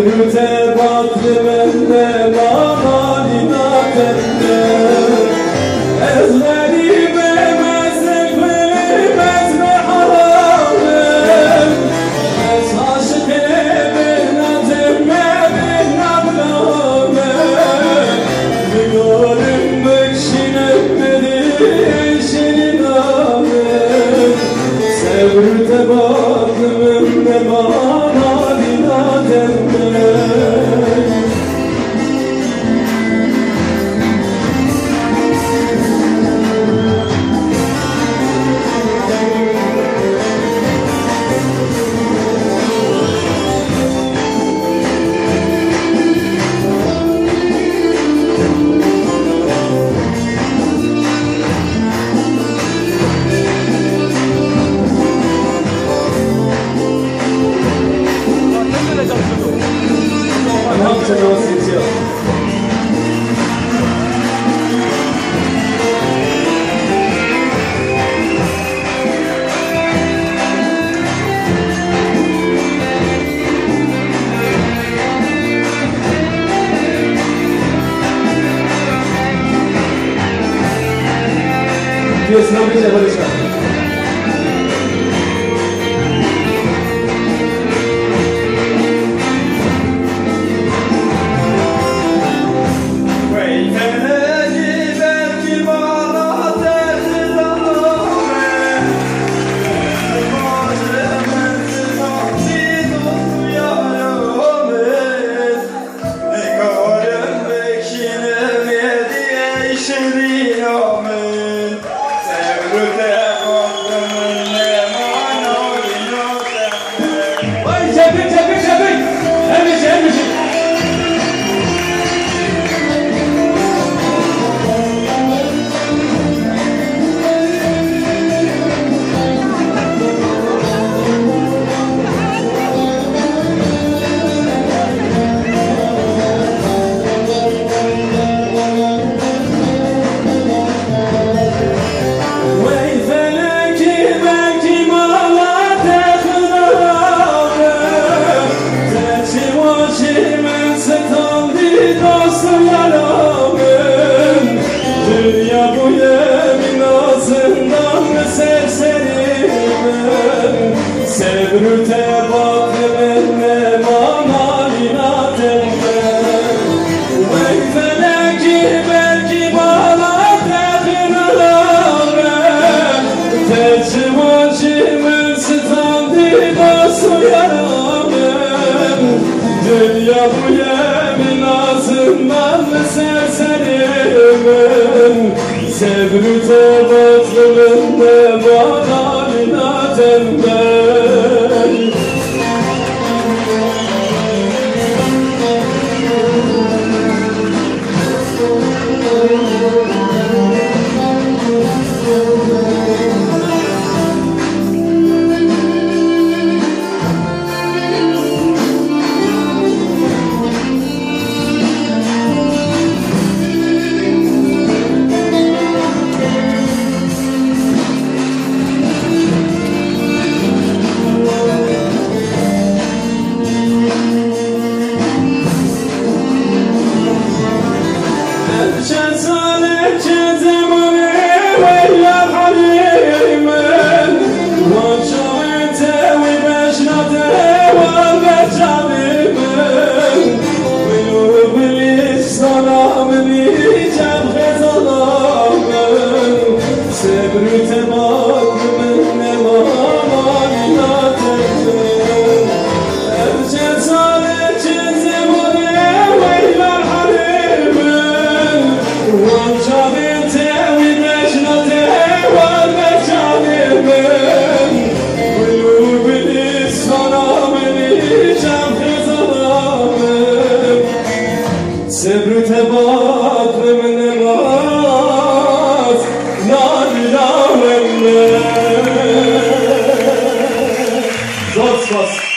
Sevrüte baktı bende manalina tende ezlerime mezefimi mezme haramım ez aşık binatime binatlamım Gülürüm bekşinemedi şirin amım Sevrüte baktı bende manalina tende Dios no me lleva a dejar. Sevrüte baktı bende manalina tende Vey feleki belki bana tekrar Teçim acımın standı dostu yaramın Dünya bu yemin ağzından serserimin Sevrüte baktı bende manalina tende Sevrüte baktım nemaz Nâlilamenne Zos